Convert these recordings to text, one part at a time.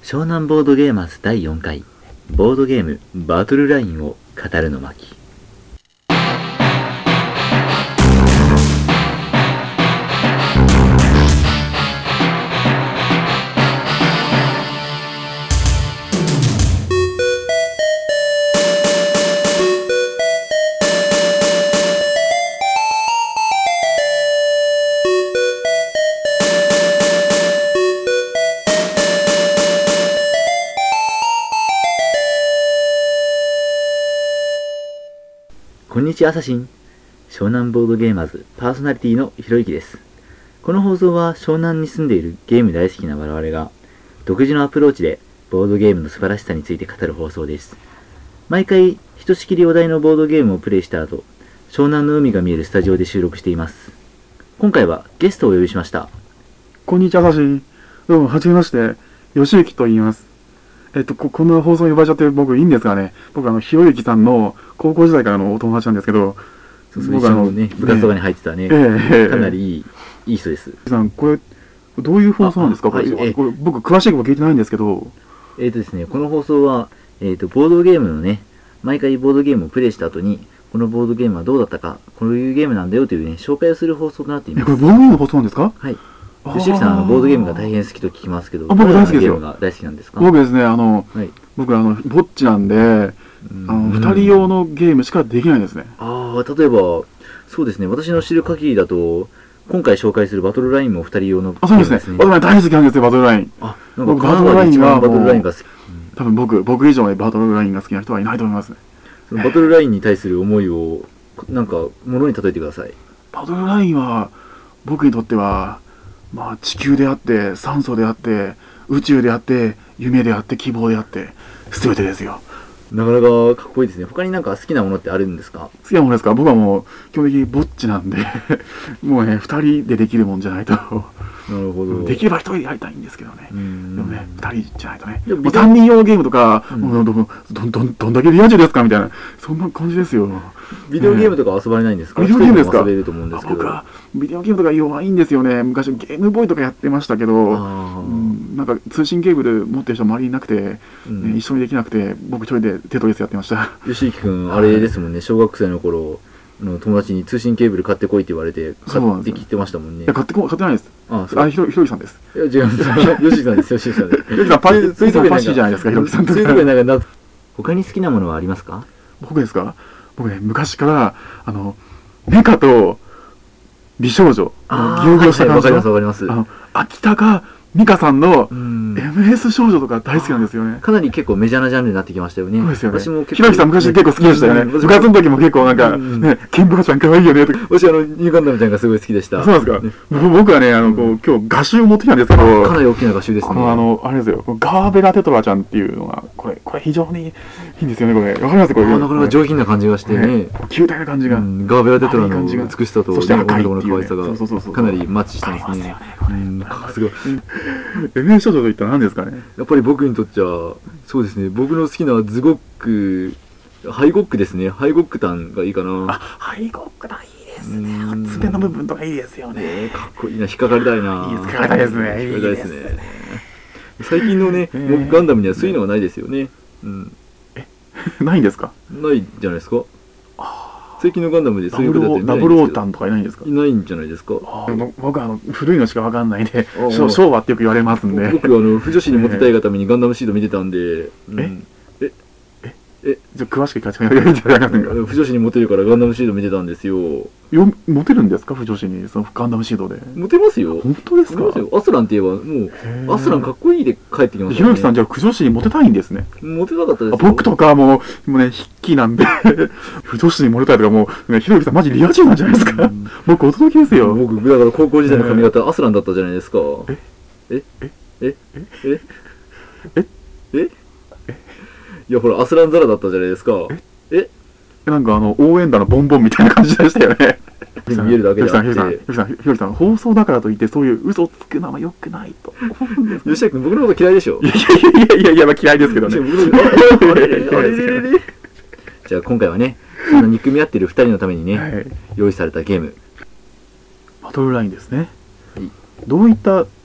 湘南ボードゲーマーズ第4回ボードゲームバトルラインを語るの巻。こんにちは、アサシン。湘南ボードゲーマーズパーソナリティのひろゆきです。この放送は湘南に住んでいるゲーム大好きな我々が独自のアプローチでボードゲームの素晴らしさについて語る放送です。毎回ひとしきりお題のボードゲームをプレイした後、湘南の海が見えるスタジオで収録しています。今回はゲストをお呼びしました。 こんにちは、アサシン。どうも、はじめまして、よしゆきと言います。こんな放送に呼ばれちゃって僕いいんですかね。僕ひろゆきさんの高校時代からのお友達なんですけど、 僕一緒のね、部活とかに入ってたね、かなりいい人です。 さん、これ、どういう放送なんですか？これ僕、詳しいこと聞いてないんですけど。 ですね、この放送は、ボードゲームのね、毎回ボードゲームをプレイした後に、このボードゲームはどうだったか、こういうゲームなんだよというね、紹介をする放送となっています。 これ、ボードゲームの放送なんですか？ はい。よしゆきさん、ボードゲームが大変好きと聞きますけど、 僕大好きですよ。 ゲームが大好きなんですか？ 僕ですね、僕、ぼっちなんで、二人用のゲームしかできないんですね。 例えば、そうですね、私の知る限りだと、今回紹介するバトルラインも二人用のゲームですね。 そうですね。バトルライン大好きなんですよ、バトルライン。 僕、バトルラインはバトルラインが好き。 多分僕以上にバトルラインが好きな人はいないと思いますね。 そのバトルラインに対する思いを、なんか、ものに例えてください。 バトルラインは、僕にとっては、地球であって、酸素であって、宇宙であって、夢であって、希望であって、全てですよ。 なかなかかっこいいですね。他になんか好きなものってあるんですか？ 好きなものですか？僕はもう、基本的にぼっちなんで、もうね、二人でできるもんじゃないと。 なるほど。 できれば一人でやりたいんですけどね。でもね、二人じゃないとね。 3 人用ゲームとか、どんだけリア充ですかみたいな、そんな感じですよ。 ビデオゲームとか遊ばれないんですか？ ビデオゲームですか？ 遊べると思うんですけど。 僕はビデオゲームとか弱いんですよね。昔ゲームボーイとかやってましたけど、なんか通信ケーブル持ってる人周りにいなくて、一緒にできなくて、僕一人でテトリスやってました。 よしゆきくん、あれですもんね、小学生の頃の友達に通信ケーブル買ってこいって言われて、買ってきてましたもんね。 いや、買ってないです。ひろゆきさんです。 いや、違うんです。よしゆきさんです、よしゆきさんです。 よしゆきさん、パッシーじゃないですか、ひろゆきさんとか。 他に好きなものはありますか？ 僕ですか？僕ね、昔から、メカと美少女、ギョギョした感じの、 わかります。 秋高美香さんの MS 少女とか大好きなんですよね。 かなり結構メジャーなジャンルになってきましたよね。 そうですよね。 私もひろゆきさん昔結構好きでしたよね。部活の時も結構なんか、ね、ケンブラちゃん可愛いよねとか。 私ニューガンダムちゃんがすごい好きでした。 そうなんですか。僕はね、今日画集を持ってきたんですけど、 かなり大きな画集ですね。 あれですよ、ガーベラテトラちゃんっていうのが、これ非常にいいんですよね、これ。わかりますこれ。 なかなか上品な感じがしてね。 球体な感じが。 ガーベラテトラの美しさと、 そして赤いの可愛さがかなりマッチしてますね。すごい。 MS 少女といったら何ですかね。 やっぱり僕にとっちゃ、そうですね、僕の好きなズゴック、ハイゴックですね。ハイゴックタンがいいかな。 ハイゴックタンいいですね。爪の部分とかいいですよね。 かっこいいな、引っかかりたいな。 引っかかりたいですね。 引っかかりたいですね。最近のね、ガンダムにはそういうのがないですよね。 ないんですか？ ないじゃないですか。最近のガンダムでそういうことやってダブルオータンとかいないんですか？ いないんじゃないですか。 僕は古いのしかわかんないんで、昭和ってよく言われますんで。 僕不女子にモテたいがためにガンダムシード見てたんで。 じゃ詳しく書いていただけませんか？ 不女子にモテるからガンダムシード見てたんですよ。 モテるんですか？不女子にそのガンダムシードで。 モテますよ。 本当ですか？ アスランって言えばもうアスランかっこいいで帰ってきましたね。 ひろゆきさんじゃあ不女子にモテたいんですね。 モテなかったですよ。 僕とかもうね筆記なんで不女子にモテたいとかもうひろゆきさんマジリア充なんじゃないですか？僕驚きですよ。 僕だから高校時代の髪型アスランだったじゃないですか。いやほらアスランザラだったじゃないですか。 なんか応援団のボンボンみたいな感じでしたよね。 見えるだけであって。 ひろゆきさん放送だからといってそういう嘘をつくのは良くないと思うんです。 吉田君僕のこと嫌いでしょ。 いや嫌いですけどね。 じゃあ今回はね、そんな憎み合ってる2人のためにね、用意されたゲームバトルラインですね。どういった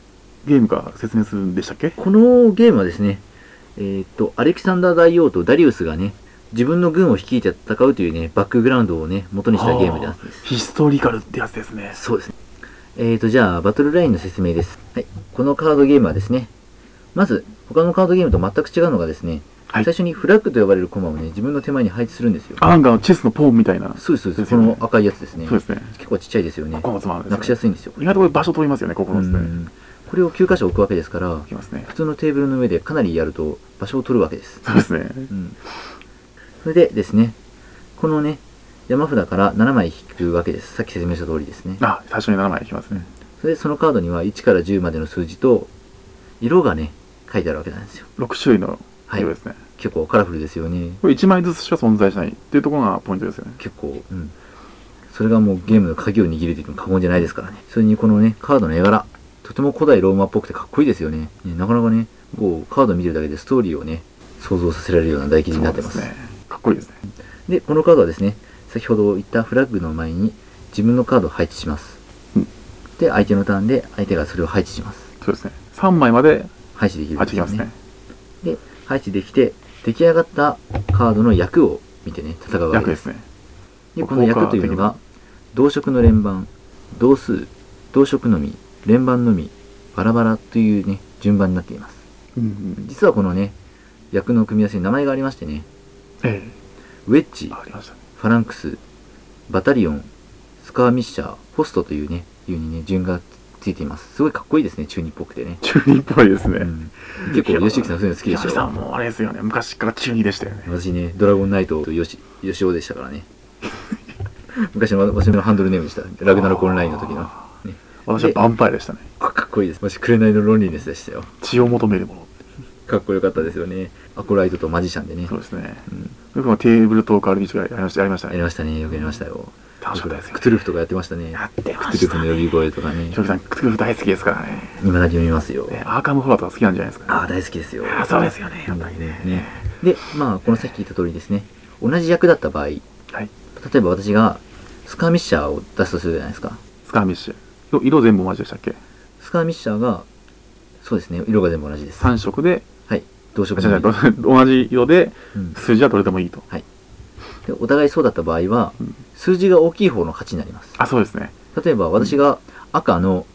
ゲームか説明するんでしたっけ？ このゲームはですね、アレキサンダー大王とダリウスがね、自分の軍を率いて戦うというね、バックグラウンドをね、元にしたゲームであるんです。 ヒストリカルってやつですね。 そうですね。じゃあ、バトルラインの説明です。はい。このカードゲームはですね、まず、他のカードゲームと全く違うのがですね、 はい、 最初にフラッグと呼ばれるコマをね、自分の手前に配置するんですよ。 なんかチェスのポーンみたいな。 そうです、そうです。この赤いやつですね。 そうですね。 結構ちっちゃいですよね。 9つもあるんですよ。 なくしやすいんですよ。 意外とこれ場所取りますよね、9つね。 これを9箇所置くわけですから、 ね、 普通のテーブルの上でかなりやると場所を取るわけです。 そうですね。 それでですね、このね、山札から7枚引くわけです。さっき説明した通りですね。 最初に7枚引きますね。 それでそのカードには1から10までの数字と、色がね、書いてあるわけなんですよ。 6種類の色ですね。はい、 結構カラフルですよね。 これ1枚ずつしか存在しないっていうところがポイントですよね。 結構、それがもうゲームの鍵を握ると言っても過言じゃないですからね。それにこのね、カードの絵柄、とても古代ローマっぽくてかっこいいですよね。なかなかね、こう、カード見てるだけでストーリーをね、想像させられるような大記事になってます。 そうですね。かっこいいですね。 で、このカードはですね、先ほど言ったフラッグの前に自分のカードを配置します。で、相手のターンで相手がそれを配置します。 そうですね。3枚まで配置できるんですよね。 で、配置できて、出来上がったカードの役を見てね、戦うわけです。 役ですね。 で、この役というのが、同色の連番、同数、同色のみ、連番のみ、バラバラというね、順番になっています。実はこのね、役の組み合わせに名前がありましてね、ウェッジ、ファランクス、バタリオン、スカーミッシャー、ホストというね、順がついています。すごいかっこいいですね、中二っぽくてね。 中二っぽいですね。 結構、吉木さんそういうの好きでしょ。 吉木さんもあれですよね、昔から中二でしたよね。 私ね、ドラゴンナイトと吉尾でしたからね。昔の私のハンドルネームでした。ラグナロクオンラインの時の。 私はヴァンパイアでしたね。 かっこいいです。私、紅のロンリネスでしたよ。 血を求めるもの。 かっこよかったですよね。アコライトとマジシャンでね。 そうですね。僕もテーブルトーク RPG やりましたね。 やりましたね。よくやりましたよ。 楽しかったですよ。 クトゥルフとかやってましたね。 やってました。 クトゥルフの呼び声とかね。 ジョキさん、クトゥルフ大好きですからね。 今だけ読みますよ。 アーカムフォアとか好きなんじゃないですか。 大好きですよ。 そうですよね。やっぱりね。 で、まあ、このさっき言った通りですね。同じ役だった場合、例えば私がスカーミッシャーを出すとするじゃないですか。 スカーミッシュ。色全部同じでしたっけ？ スカーミッシャーが、そうですね、色が全部同じです。 3色で、 同色で同じ色で、数字はどれでもいいと。 でお互いそうだった場合は、数字が大きい方の8になります。 そうですね。 例えば私が赤の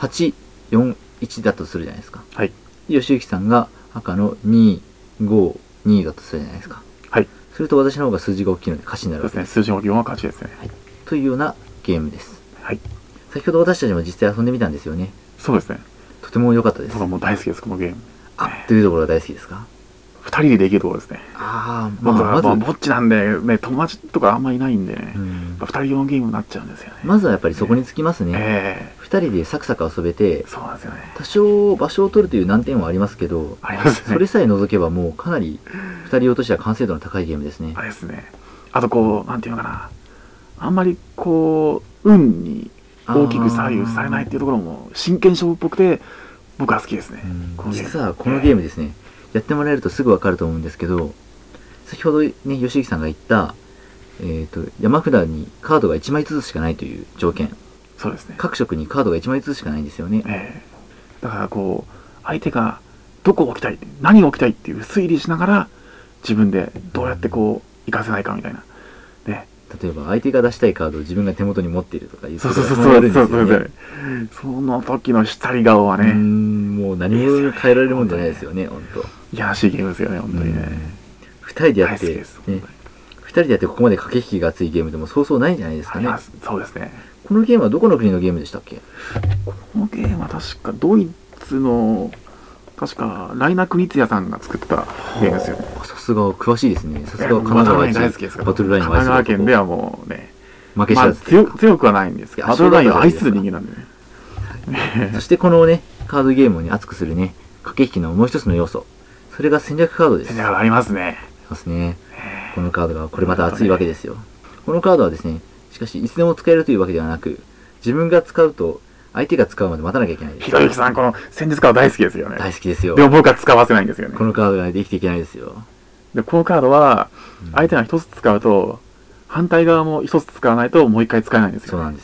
8、4、1だとするじゃないですか。吉行さんが赤の2、5、2だとするじゃないですか。すると私の方が数字が大きいので勝ちになるわけです。 数字が大きい方が勝ちですね。 というようなゲームです。先ほど私たちも実際遊んでみたんですよね。 そうですね。 とても良かったです。 僕はもう大好きです、このゲーム。 というところが大好きですか ？2人でできるところですね。 まずぼっちなんで、ね、友達とかあんまりいないんでね、2人用のゲームになっちゃうんですよね。 まずはやっぱりそこにつきますね。2人でサクサク遊べて、 そうなんですよね。 多少場所を取るという難点はありますけど、それさえ除けばもうかなり2人用としては完成度の高いゲームですね。 あれですね。あとこう、なんていうのかな、あんまりこう、運に大きく左右されないっていうところも真剣勝負っぽくて僕は好きですね。 実はこのゲームですね、やってもらえるとすぐ分かると思うんですけど、先ほどね吉木さんが言った山札にカードが1枚ずつしかないという条件。 そうですね。 各色にカードが1枚ずつしかないんですよね。 だからこう相手がどこを置きたい何を置きたいっていう推理しながら自分でどうやってこう活かせないかみたいなね。 例えば相手が出したいカードを自分が手元に持っているとかいうことがあるんですよね。その時の下り顔はね、 もう何も変えられるもんじゃないですよね、本当。 いやらしいゲームですよね、本当にね。 2人でやって、2人でやってここまで駆け引きが熱いゲームでもそうそうないんじゃないですかね。 そうですね。 このゲームはどこの国のゲームでしたっけ？ このゲームは確かドイツの確かライナ・クニツヤさんが作ったゲームですよね。 さすが詳しいですね。さすが神奈川大好きですから。 バトルラインを愛する。 神奈川県ではもうね、 負け知らず、 強くはないんですけど、バトルラインを愛する人間なんでね。 そしてこのね、カードゲームをね、熱くするね、駆け引きのもう一つの要素。それが戦略カードです。 戦略ありますね。 ますね。このカードがこれまた熱いわけですよ。このカードはですね、しかしいつでも使えるというわけではなく、自分が使うと相手が使うまで待たなきゃいけないです。 ひろゆきさん、この戦術カード大好きですよね。 大好きですよ。 でも僕は使わせないんですよね。 このカードができていけないですよ。 で、このカードは、相手が一つ使うと、反対側も一つ使わないともう一回使えないんですよ。 そうなんですよ。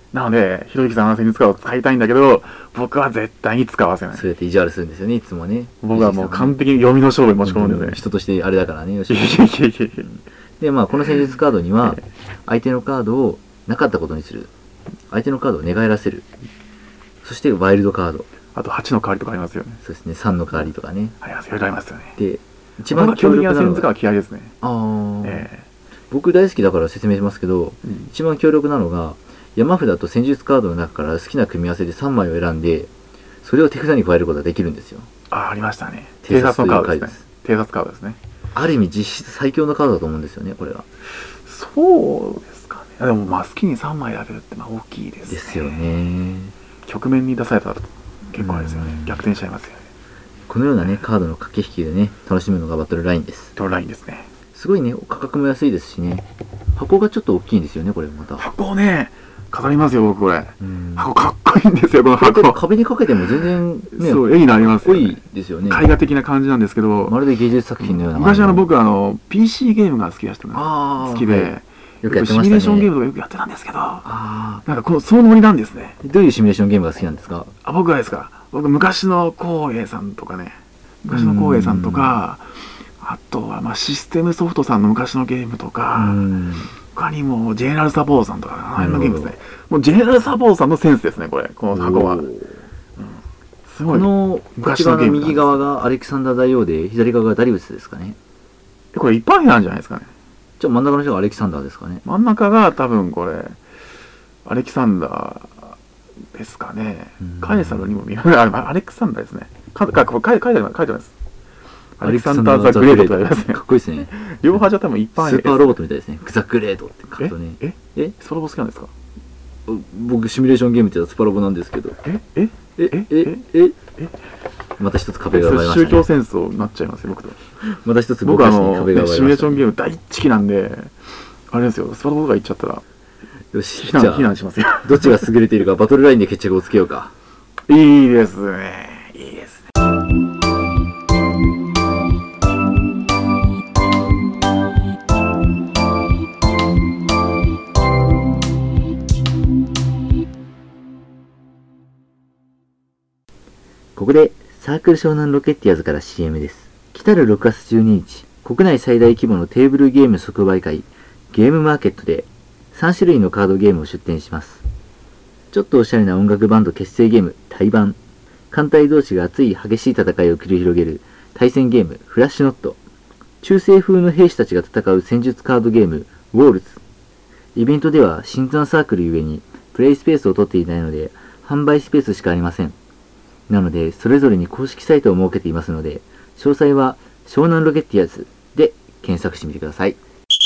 なので、ひろゆきさんは戦術カードを使いたいんだけど、僕は絶対に使わせない。 そうやって意地悪するんですよね、いつもね。 僕はもう完璧に読みの勝負に持ち込むんでね。 人としてあれだからね、よし。 いやいやいやいや。 で、まあ、この戦術カードには、相手のカードをなかったことにする。相手のカードを寝返らせる。そして、ワイルドカード。 あと、8の代わりとかありますよね。 そうですね、3の代わりとかね。 あります、いろいろありますよね。 で、一僕は番基本的な戦強力なのが、 術カードは嫌いですね。 僕大好きだから説明しますけど、 うん一番強力なのが、山札と戦術カードの中から好きな組み合わせで3枚を選んで、それを手札に加えることができるんですよ。 ありましたね。 偵偵察察のカードですねという回です。 偵察カードですね。 ある意味実質最強のカードだと思うんですよね、これが。 そうですかね。でも、まあ、好きに3枚選べるってまあ大きいですね。 ですよね。 局面に出されたら結構あれですよね。 うん逆転しちゃいますよね。 このようなね、カードの駆け引きでね、楽しむのがバトルラインです。 ドラインですね。 すごいね、価格も安いですしね。箱がちょっと大きいんですよね、これまた。 箱をね、飾りますよ、僕これ。 うん箱かっこいいんですよ、このこれ箱。 壁にかけても全然ね、 そう、絵になりますよ、 かっこいいね。 ですよね。 絵画的な感じなんですけど、 まるで芸術作品のような。 昔僕PC ゲームが好きだったんです。 あー好きで、 はいよくやってましたね。 シミュレーションゲームとかよくやってたんですけど、 あなんかそのノリなんですね。 ーどういうシミュレーションゲームが好きなんですか？ 僕はですか、僕昔の光栄さんとかね、昔の光栄さんとか、あとはまあシステムソフトさんの昔のゲームとうか、 ん。 他にもジェネラルサポートさんとか、あのゲームですなね。もうジェネラルサポートさんのセンスですね、これ、この箱は。 おーすごい。 この、こっち側の右側がアレキサンダー大王で、左側がダリウスですかね。 これ一般なんじゃないですかね。 じゃあ真ん中の人がアレキサンダーですかね。 真ん中が多分これ、アレキサンダーですかねうん。 カエサルにも見える。アレキサンダーですね。書いてあます。アレキサンダー・ザ・グレートってありますねか。っこいいですね。 両端は多分一般スーパーロボットみたいですね。ザ・グレートって書くとね。 えスパロボ好きなんですか？ 僕、シミュレーションゲームって言ったらスパロボなんですけど。また一つ壁が生まれましたね。 宗教戦争になっちゃいますよ、僕と。 また一つ僕僕たちに壁が生まシミュレーションれましたね。 ゲーム大好きなんで、あれですよ、スパロボとか行っちゃったら、 よし、じゃ避難あ、 しますよ。 どっちが優れているかバトルラインで決着をつけようか。 いいですね。いいですね。 ここで、サークル湘南ロケッティアーズから CM です。来たる6月12日、国内最大規模のテーブルゲーム即売会、ゲームマーケットで、3種類のカードゲームを出展します。ちょっとおしゃれな音楽バンド結成ゲーム、対バン。艦隊同士が熱い激しい戦いを繰り広げる対戦ゲーム、フラッシュノット。中世風の兵士たちが戦う戦術カードゲーム、ウォールズ。イベントでは新参サークルゆえに、プレイスペースを取っていないので、販売スペースしかありません。なので、それぞれに公式サイトを設けていますので、詳細は湘南ロケッティアーズで検索してみてください。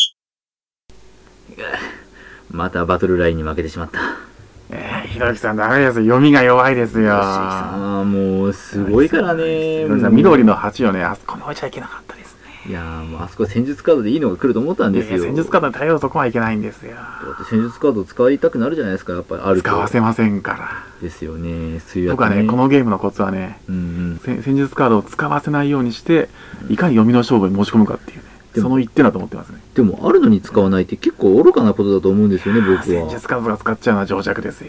またバトルラインに負けてしまった。 ひろゆきさんダメです。読みが弱いですよ。 ああ、もうすごいからね。 ひろゆきさん緑の8をね、あそこに置いちゃいけなかったですね。 いやーもうあそこ戦術カードでいいのが来ると思ったんですよ。 戦術カードに頼るとこはいけないんですよ。 だって戦術カードを使いたくなるじゃないですか、やっぱりあると。 使わせませんから。 ですよね。そういうやつ僕はね、このゲームのコツはね、 うん戦術カードを使わせないようにして、いかに読みの勝負に持ち込むかっていうね、 でもその一点だと思ってますね。 でも、あるのに使わないって結構愚かなことだと思うんですよね、僕は。 戦術カードが使っちゃうのは情弱ですよ。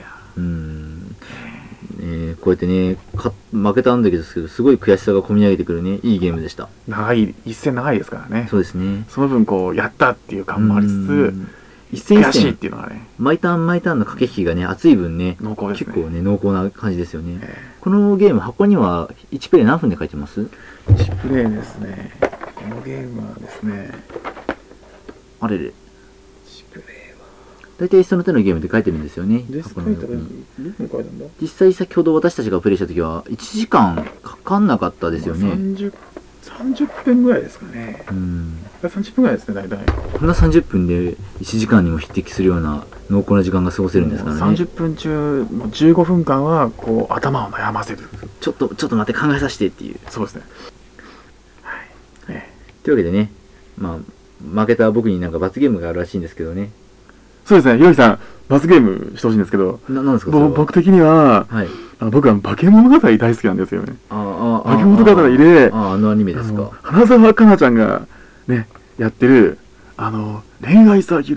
こうやってね、負けたんだけど、すごい悔しさが込み上げてくるね、いいゲームでした。 一戦長いですからね。 そうですね。 その分、こう、やったっていう感もありつつ、 一戦一悔しいっ戦、 ていうのがね、 毎ターン毎ターンの駆け引きがね、熱い分ね、 濃厚ですね。 結構ね、濃厚な感じですよね。 えこのゲーム、箱には1プレイ何分で書いてます 1プレイですね。このゲームはですね、 あれれ。 1プレイ大体その手のゲームで書いてるんですよね。 です箱の横に何分書いたんだ実際先ほど私たちがプレイした時は1時間かかんなかったですよね。 30分ぐらいですかね。30分ぐらいですね、大体。 こんな30分で1時間にも匹敵するような濃厚な時間が過ごせるんですからね。 30分中、もう15分間は、こう、頭を悩ませる。 ちょっと待って考えさせてっていう。 そうですね。はい。 というわけでね、まあ、負けた僕になんか罰ゲームがあるらしいんですけどね。 そうですね、ひろゆきさん、罰ゲームしてほしいんですけど、 なんですかそれは。 僕的には、 はい。 僕は化け物語大好きなんですよね。 化化け物語で、 あのアニメですか。 花澤香菜ちゃんがね、やってる、恋愛サーキュレーション。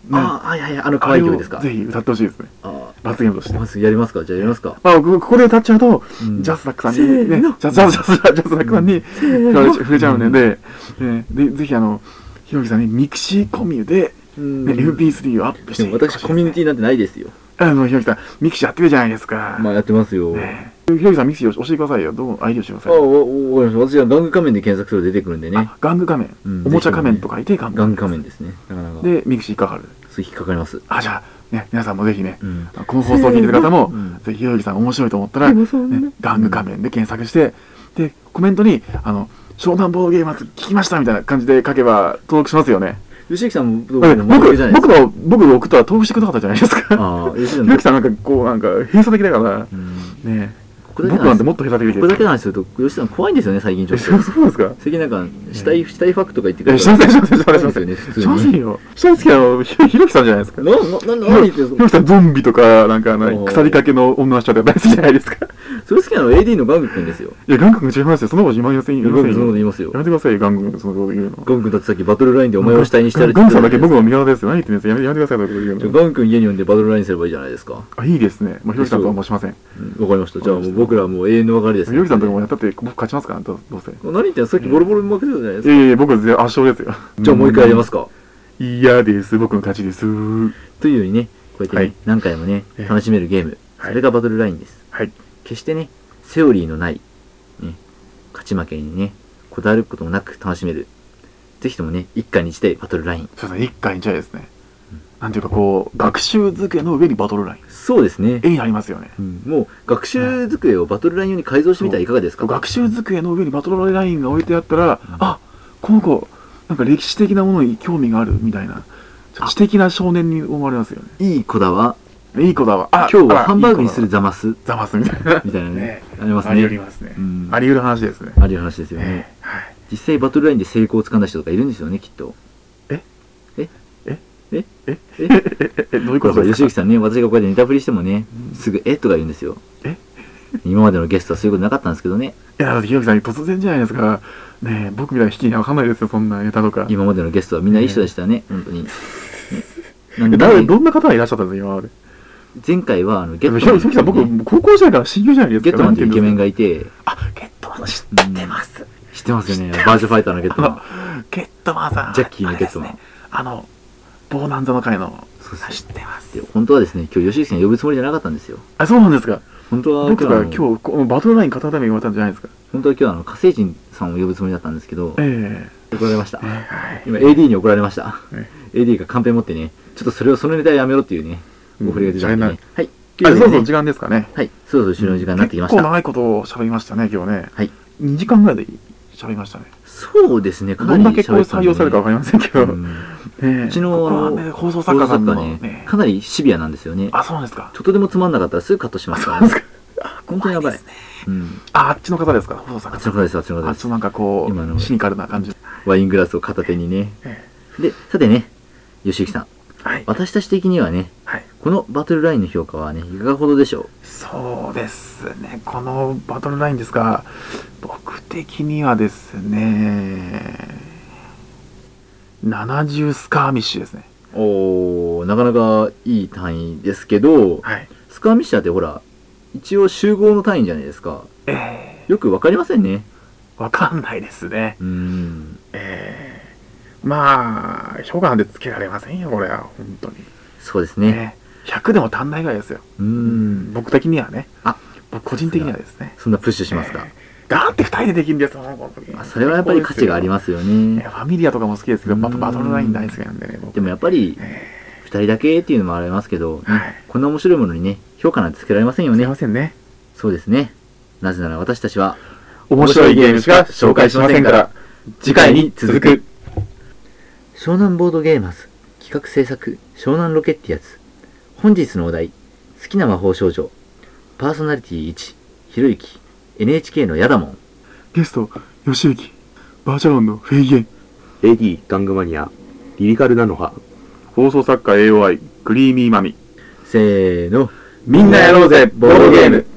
はいはいはい、可愛い曲ですか。 ぜひ歌ってほしいですね。罰ゲームとして。 まずやりますか。じゃあやりますか。 ここで歌っちゃうと、ジャスダックさんに、ね、ジャスダックさんに触れちゃうので、ぜひひろゆきさんにミクシーコミュで、MP3 をアップして。 でも私コミュニティなんてないですよ。 ひろゆきさん、ミクシーやってるじゃないですか。 まあやってますよ。 ひろゆきさん、ミクシー教えてくださいよ。どうアイデアしてください。 私は玩具仮面で検索すると出てくるんでね。 玩具仮面。おもちゃ仮面と書いて玩具仮面ですね。 で、ミクシーかかる。 引っかかります。 じゃあ、ね、皆さんもぜひね、この放送を聞いてる方も、ぜひひろゆきさん面白いと思ったら、玩具仮面で検索して、で、コメントに、湘南ボードゲーマーズ聞きましたみたいな感じで書けば登録しますよね。 吉木さんも僕送ったら登録してくれなかったじゃないですか。ひろゆきさん閉鎖的だから、ね。僕なんてもっと下手的です。 これだけの話すると、吉さん怖いんですよね、最近ちょっと。 そうですか。 最近死体ファクとか言ってくる。 しませんよ、普通に。しませんよ。死体好きなの、ひろきさんじゃないですか。 何言ってんの？ ひろきさんゾンビとか、腐りかけの女の人とか大好きじゃないですか。 それ好きなの AD のガング君ですよ。 いや、ガング君違いますよ。そのこと言いませんよ。 ガング君そのこと言いますよ。 やめてくださいよ、ガング君そのこと言うの。 ガング君だってさっきバトルラインでお前を死体にしてやるってガングさんだけ僕の味方ですよ。何言ってんですか。やめてくださいよ、 ガング君家に呼んでバトルラインすればいいじゃないですか。 いいですね。ひろきさんとはもうしません。 わかりました。じゃあ僕らはもう永遠の別れです。 ひろきさんとかもやったって僕勝ちますから、どうせ。 何言ってんの？さっきボロボロに負けてたじゃないですか。 いや僕は圧勝ですよ。 じゃあもう一回やりますか。 嫌です。僕の勝ちです。 というようにね、こうやってね、何回もね、楽しめるゲーム。それがバトルラインです。決してね、セオリーのない、ね、勝ち負けにね、こだわることもなく楽しめる。ぜひともね、一家に一台バトルライン。 そうですね、一家に一台ですね。なんていうか学習机の上にバトルライン。 そうですね。 絵になりますよね。 もう、学習机をバトルライン用に改造してみたらいかがですか？ 学習机の上にバトルラインが置いてあったら、この子、歴史的なものに興味があるみたいな、知的な少年に思われますよね。 いい子だわ。 いい子だわ。 今日はハンバーグにするザマス。 みたいな。 みたいなね。ありますね。 ありますね。あり得る話ですね。 あり得る話ですよね。実際バトルラインで成功をつかんだ人とかいるんですよね、きっと。 どういうことですか？ 吉行さんね、私がこうやってネタ振りしてもね、すぐとか言うんですよ。今までのゲストはそういうことなかったんですけどね。 いや、だってひろきさん突然じゃないですか。ねえ、僕みたいな引きにわかんないですよ、そんなネタとか。 今までのゲストはみんないい人でしたね、本当に。 どんな方がいらっしゃったんですか、今まで。 前回は、 ゲットマン。ひろきさん、僕、高校時代から親友じゃないですか。 ゲットマンっていうイケメンがいて。 ゲットマン知ってます。 知ってますよね、バージョンファイターのゲットマン。 ゲットマンさん。 ジャッキーのゲットマン。 ボーナンザの会の。知ってます。 本当はですね、今日吉行さん呼ぶつもりじゃなかったんですよ。 そうなんですか。 本当は僕が今日このバトルライン片手に言われたんじゃないですか。 本当は今日火星人さんを呼ぶつもりだったんですけど、怒られました。今 AD に怒られました。AD がカンペ持ってね、ちょっとそのネタやめろっていうね、お振りが出たんでね。はい。 そろそろ時間ですかね。 はい。そろそろ終了の時間になってきました。 結構長いことを喋りましたね、今日ね。 はい。 2時間ぐらいで喋りましたね。 そうですね、 どんだけこれ採用されるかわかりませんけど。 うちの放送作家さんのね、かなりシビアなんですよね。 そうなんですか。 ちょっとでもつまんなかったらすぐカットしますからね。本当にやばい。 あっちの方ですか、放送作家さん。 あっちの方です、あっちの方です。 あっちのシニカルな感じ。 ワイングラスを片手にね。で、さてね、吉行さん。私たち的にはね、このバトルラインの評価はね、いかがほどでしょう？ そうですね、このバトルラインですが、僕的にはですね、70スカーミッシュですね。 なかなかいい単位ですけど、スカーミッシャーってほら、一応集合の単位じゃないですか。よくわかりませんね。 わかんないですね。まあ、評価なんてつけられませんよ、これは、本当に。 そうですね。 100でも足んないぐらいですよ。僕的にはね。僕個人的にはですね。 そんなプッシュしますか。 だって2人でできるんですよ、 それはやっぱり価値がありますよね。 ファミリアとかも好きですけど、バトルライン大好きなんでね。 でもやっぱり、2人だけっていうのもありますけど、こんな面白いものにね、評価なんてつけられませんよね。そうですね。なぜなら私たちは、 面白いゲームしか紹介しませんから、次回に続く。 湘南ボードゲーマーズ企画制作湘南ロケッティアズ。本日のお題、好きな魔法少女。パーソナリティ1、ひろゆき。NHK のやだもん。 ゲスト、よしゆき。バーチャロンのフェイゲン。 AD 玩具マニア、リリカルナノハ。 放送作家 AOI、クリーミーマミ。 せーの。 みんなやろうぜ、ボードゲーム。